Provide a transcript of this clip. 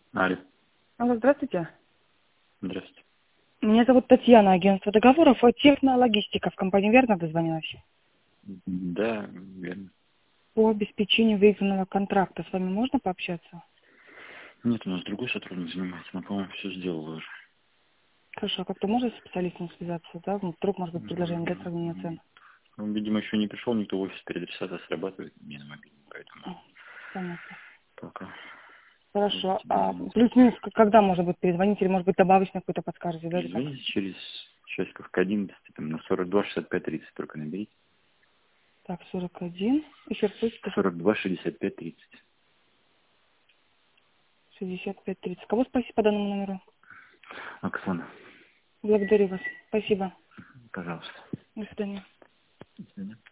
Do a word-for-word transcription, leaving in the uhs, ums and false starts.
Алло. Алло, здравствуйте. Здравствуйте. Меня зовут Татьяна, агентство договоров, технологистика в компании «Верно» дозвонилась? Да, верно. По обеспечению выигранного контракта с вами можно пообщаться? Нет, у нас другой сотрудник занимается, но, по-моему, все сделал уже. Хорошо, а как-то можно с специалистом связаться, да? Ну, вдруг, может быть, предложение для сравнения цен? Он, видимо, еще не пришел, никто в офис, переадресация срабатывает мне на мобильном, поэтому А, понятно. пока Хорошо, можете а дозвониться. плюс-минус, к- когда можно будет перезвонить, или, может быть, добавочно какой-то подскажете, да, или как? Перезвоните через часиков к одиннадцати, там, на сорок два шестьдесят пять тридцать только наберите. Так, сорок один, еще раз, слышите, сорок два шестьдесят пять тридцать. шестьдесят пять тридцать. Кого спросить по данному номеру? Оксана, Благодарю вас. Спасибо. пожалуйста. До свидания. До свидания.